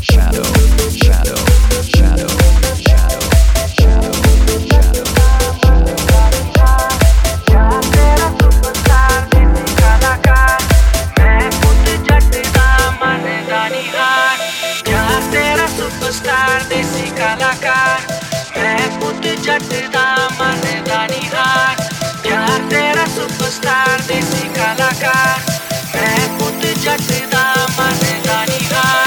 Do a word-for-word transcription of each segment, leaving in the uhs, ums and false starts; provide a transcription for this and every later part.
shadow, shadow, shadow, shadow, shadow, shadow, क्या तेरा superstar देसी कलाकार मैं खुद जटदा मन दा निहार क्या तेरा सुपरस्टार देसी कलाकार मैं खुद जटदा मन दा निहार क्या तेरा सुपरस्टार देसी कलाकार मैं खुद जटदा मन दा निहार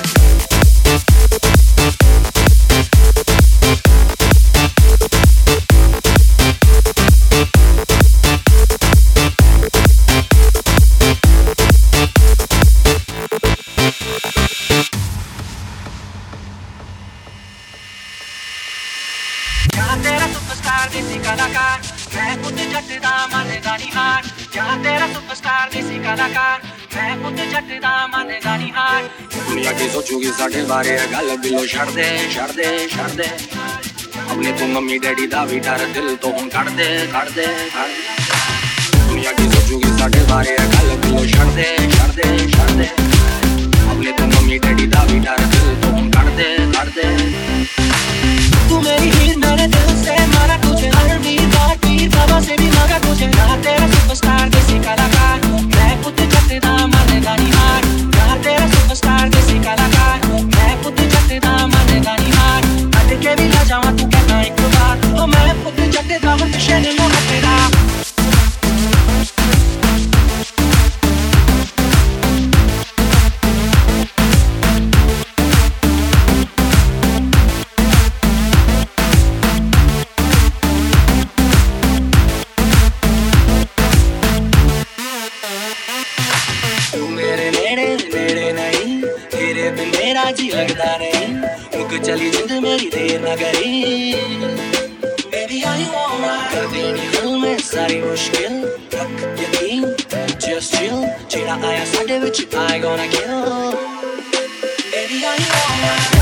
क्या तेरा सुपरस्टार देसी कलाकार मैं खुद जटदा मन दा निहार क्या तेरा सुपरस्टार देसी कलाकार मैं खुद जटदा मन दा निहार दुनिया की सोचूगी साढ़े बारे गल दिलों छड़ दे छड़ दे छड़ दे अपने तू मम्मी डैडी दा भी डर दिल तो हुन कड़ दे कड़ दे कड़ दे दुनिया की सोचूगी साढ़े बारे गल दिलों छड़ दे छड़ दे छड़ दे अपने तू मम्मी डैडी दा भी डर दिल तो हुन कड़ दे कड़ दे तू मेरी हीर मैंने दिल से मारा तुझे हर वीर बार पीर बाबा से भी मांगा तुझे क्या तेरा सुपरस्टार देसी कलाकार मैं खुद जटदा मन दा निहार क्या तेरा सुपरस्टार देसी कलाकार मैं खुद जटदा मन दा निहार अट के भी ला जावां तू कहना एक बार ओ मैं खुद जटदा हूं पिछे नहीं मोह तेरा मेरा जी लगता नहीं मुक चली जिंद मेरी देर न करी Baby are you alright कर देनी दिल में सारी मुश्किल रख यकीन just chill जेड़ा आया साडे विच I gonna kill Baby are you alright